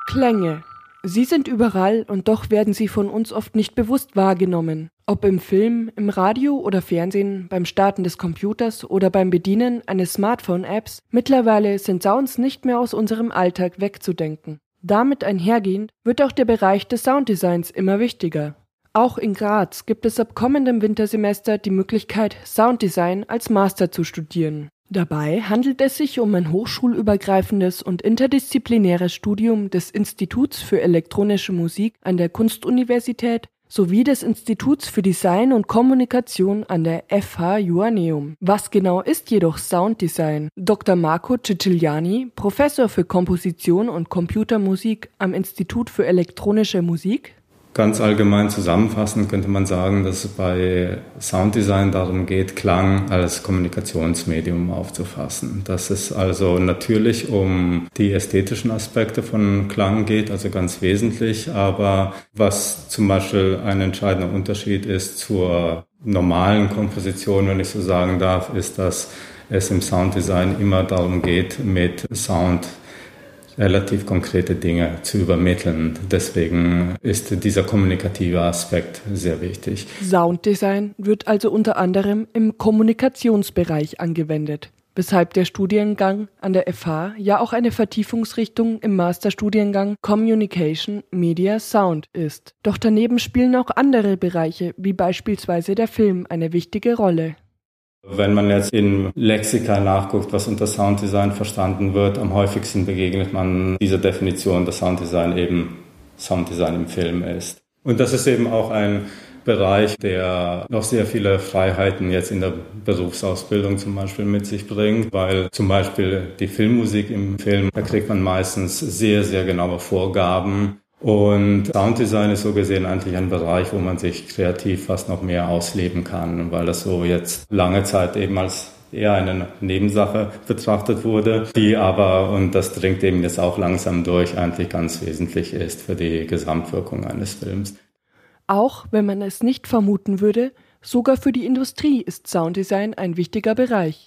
Klänge. Sie sind überall und doch werden sie von uns oft nicht bewusst wahrgenommen. Ob im Film, im Radio oder Fernsehen, beim Starten des Computers oder beim Bedienen eines Smartphone-Apps, mittlerweile sind Sounds nicht mehr aus unserem Alltag wegzudenken. Damit einhergehend wird auch der Bereich des Sounddesigns immer wichtiger. Auch in Graz gibt es ab kommendem Wintersemester die Möglichkeit, Sounddesign als Master zu studieren. Dabei handelt es sich um ein hochschulübergreifendes und interdisziplinäres Studium des Instituts für elektronische Musik an der Kunstuniversität sowie des Instituts für Design und Kommunikation an der FH Joanneum. Was genau ist jedoch Sounddesign? Dr. Marco Ciciliani, Professor für Komposition und Computermusik am Institut für elektronische Musik. Ganz allgemein zusammenfassend könnte man sagen, dass es bei Sounddesign darum geht, Klang als Kommunikationsmedium aufzufassen. Dass es also natürlich um die ästhetischen Aspekte von Klang geht, also ganz wesentlich. Aber was zum Beispiel ein entscheidender Unterschied ist zur normalen Komposition, wenn ich so sagen darf, ist, dass es im Sounddesign immer darum geht, mit Sound relativ konkrete Dinge zu übermitteln. Deswegen ist dieser kommunikative Aspekt sehr wichtig. Sounddesign wird also unter anderem im Kommunikationsbereich angewendet, weshalb der Studiengang an der FH ja auch eine Vertiefungsrichtung im Masterstudiengang Communication Media Sound ist. Doch daneben spielen auch andere Bereiche, wie beispielsweise der Film, eine wichtige Rolle. Wenn man jetzt in Lexika nachguckt, was unter Sounddesign verstanden wird, am häufigsten begegnet man dieser Definition, dass Sounddesign eben Sounddesign im Film ist. Und das ist eben auch ein Bereich, der noch sehr viele Freiheiten jetzt in der Berufsausbildung zum Beispiel mit sich bringt, weil zum Beispiel die Filmmusik im Film, da kriegt man meistens sehr, sehr genaue Vorgaben. Und Sounddesign ist so gesehen eigentlich ein Bereich, wo man sich kreativ fast noch mehr ausleben kann, weil das so jetzt lange Zeit eben als eher eine Nebensache betrachtet wurde, die aber, und das dringt eben jetzt auch langsam durch, eigentlich ganz wesentlich ist für die Gesamtwirkung eines Films. Auch wenn man es nicht vermuten würde, sogar für die Industrie ist Sounddesign ein wichtiger Bereich.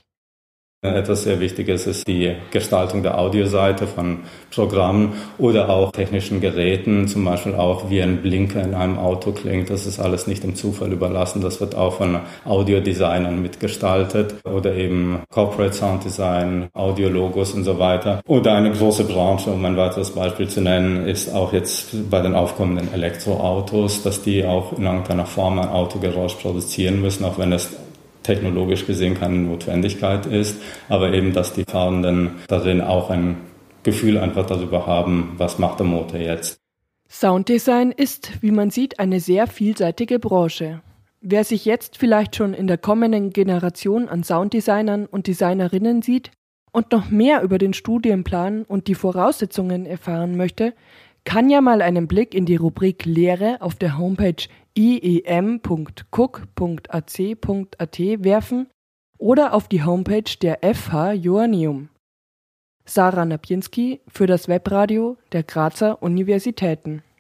Etwas sehr Wichtiges ist die Gestaltung der Audioseite von Programmen oder auch technischen Geräten, zum Beispiel auch wie ein Blinker in einem Auto klingt. Das ist alles nicht dem Zufall überlassen. Das wird auch von Audiodesignern mitgestaltet oder eben Corporate Sound Design, Audiologos und so weiter. Oder eine große Branche, um ein weiteres Beispiel zu nennen, ist auch jetzt bei den aufkommenden Elektroautos, dass die auch in irgendeiner Form ein Autogeräusch produzieren müssen, auch wenn es technologisch gesehen keine Notwendigkeit ist, aber eben, dass die Fahrenden darin auch ein Gefühl einfach darüber haben, was macht der Motor jetzt. Sounddesign ist, wie man sieht, eine sehr vielseitige Branche. Wer sich jetzt vielleicht schon in der kommenden Generation an Sounddesignern und Designerinnen sieht und noch mehr über den Studienplan und die Voraussetzungen erfahren möchte, kann ja mal einen Blick in die Rubrik Lehre auf der Homepage iem.cook.ac.at werfen oder auf die Homepage der FH Joanneum. Sarah Napiński für das Webradio der Grazer Universitäten.